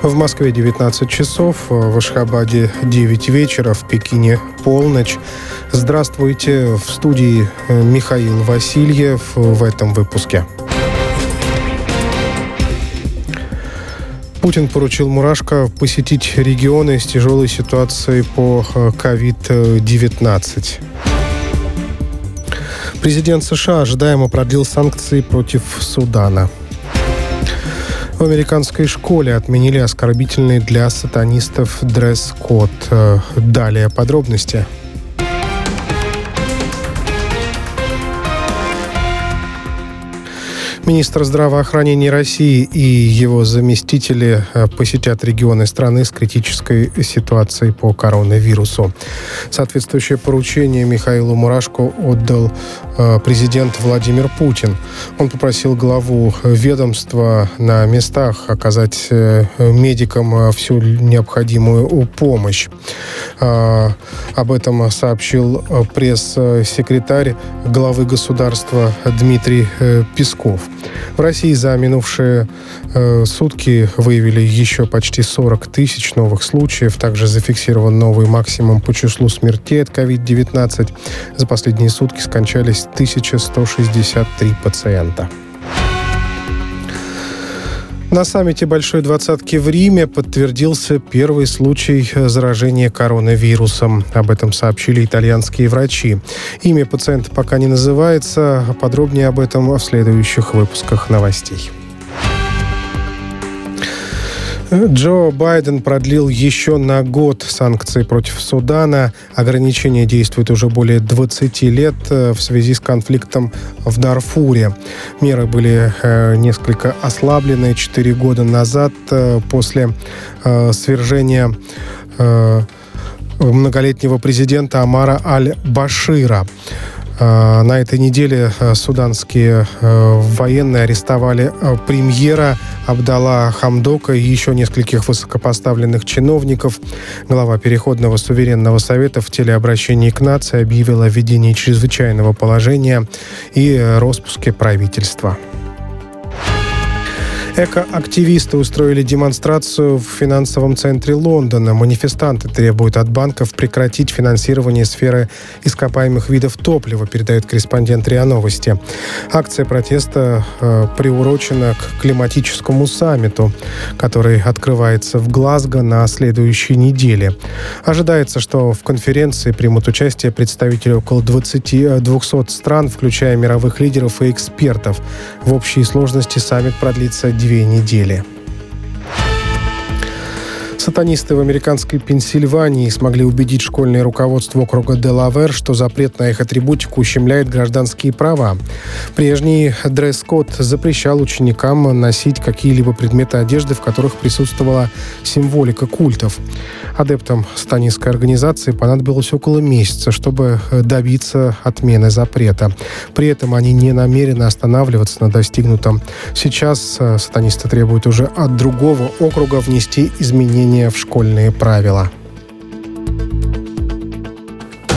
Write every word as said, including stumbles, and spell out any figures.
В Москве девятнадцать часов, в Ашхабаде девять вечера, в Пекине полночь. Здравствуйте, в студии Михаил Васильев в этом выпуске. Путин поручил Мурашко посетить регионы с тяжелой ситуацией по ковид девятнадцать. Президент США ожидаемо продлил санкции против Судана. В американской школе отменили оскорбительный для сатанистов дресс-код. Далее подробности. Министр здравоохранения России и его заместители посетят регионы страны с критической ситуацией по коронавирусу. Соответствующее поручение Михаилу Мурашко отдал президент Владимир Путин. Он попросил главу ведомства на местах оказать медикам всю необходимую помощь. Об этом сообщил пресс-секретарь главы государства Дмитрий Песков. В России за минувшие э, сутки выявили еще почти сорок тысяч новых случаев. Также зафиксирован новый максимум по числу смертей от ковид девятнадцать. За последние сутки скончались тысяча сто шестьдесят три пациента. На саммите Большой двадцатки в Риме подтвердился первый случай заражения коронавирусом. Об этом сообщили итальянские врачи. Имя пациента пока не называется. Подробнее об этом в следующих выпусках новостей. Джо Байден продлил еще на год санкции против Судана. Ограничения действуют уже более двадцати лет в связи с конфликтом в Дарфуре. Меры были э, несколько ослаблены четыре года назад э, после э, свержения э, многолетнего президента Омара аль-Башира. На этой неделе суданские военные арестовали премьера Абдалла Хамдока и еще нескольких высокопоставленных чиновников. Глава Переходного суверенного совета в телеобращении к нации объявил о введении чрезвычайного положения и распуске правительства. Экоактивисты устроили демонстрацию в финансовом центре Лондона. Манифестанты требуют от банков прекратить финансирование сферы ископаемых видов топлива, передает корреспондент РИА Новости. Акция протеста э, приурочена к климатическому саммиту, который открывается в Глазго на следующей неделе. Ожидается, что в конференции примут участие представители около двухсот стран, включая мировых лидеров и экспертов. В общей сложности саммит продлится две недели. Сатанисты в американской Пенсильвании смогли убедить школьное руководство округа Делавэр, что запрет на их атрибутику ущемляет гражданские права. Прежний дресс-код запрещал ученикам носить какие-либо предметы одежды, в которых присутствовала символика культов. Адептам сатанистской организации понадобилось около месяца, чтобы добиться отмены запрета. При этом они не намерены останавливаться на достигнутом. Сейчас сатанисты требуют уже от другого округа внести изменения в школьные правила.